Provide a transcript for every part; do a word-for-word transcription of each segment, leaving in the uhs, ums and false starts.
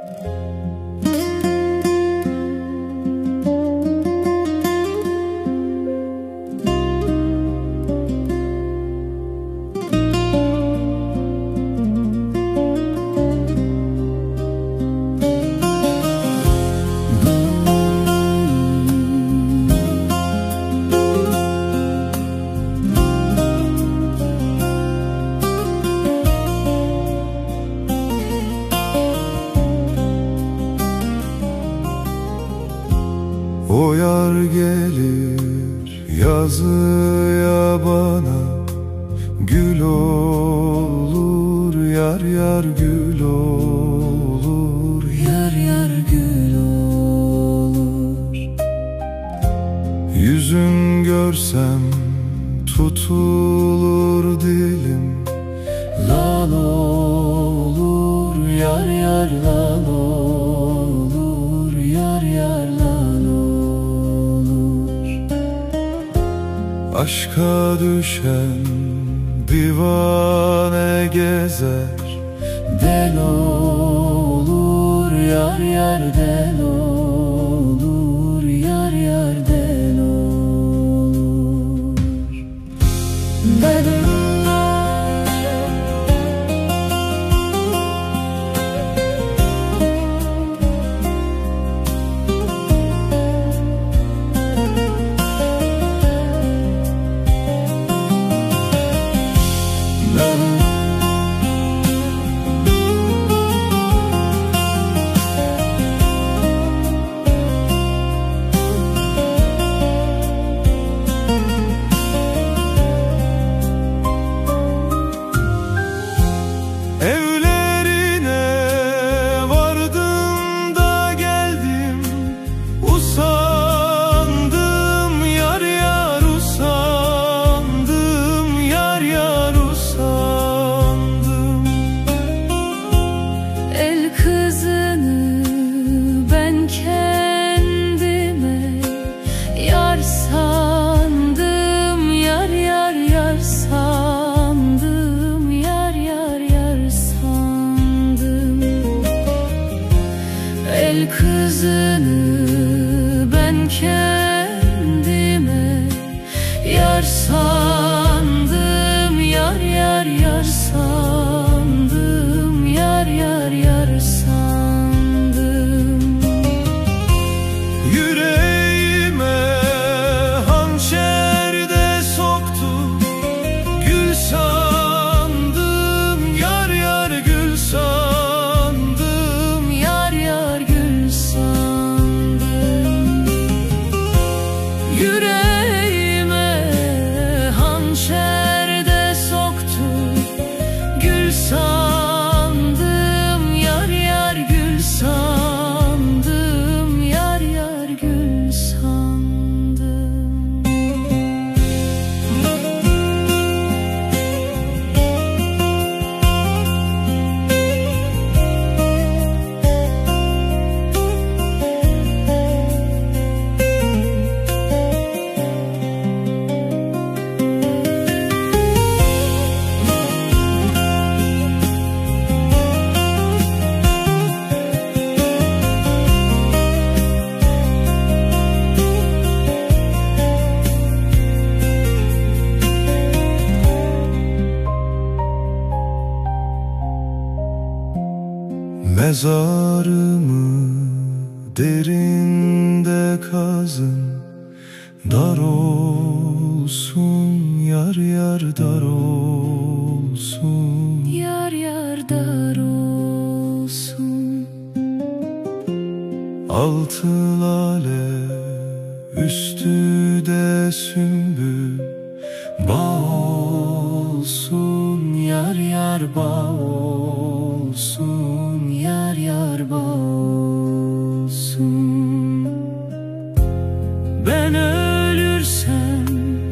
O yar gelir yazıya bana, gül olur yar yar gül olur, yar yar gül olur. Yüzün görsem tutulur dilim, lal olur yar yar lal olur, yar yar lal olur. Aşka düşen divane gezer, del olur yar yar del olur, yar yar del olur. Benim kızını ben kendime yar sandım, yar yar yar sandım, yar yar yar sandım. Yüreğime hançer de soktu, gül sandım, yar yar gül sandım. Yüreğime hançer de soktu, gül sandım, yar yar gül sandım, yar yar gül sandım. Mezarımı derinde kazın, dar olsun yar yar dar olsun, yar yar dar olsun. Altı lale üstü de sümbül, bağ olsun yar yar bağ olsun, yar yar bağ olsun. Ben ölürsem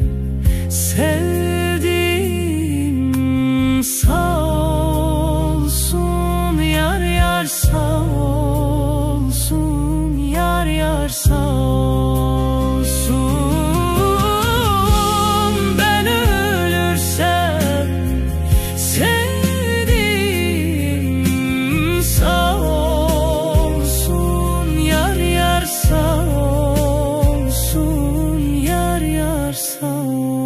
sevdiğim sağ olsun, yar yar sağ olsun, yar yar sağ olsun. Ben ölürsem sevdiğim sağ olsun, sağ ol.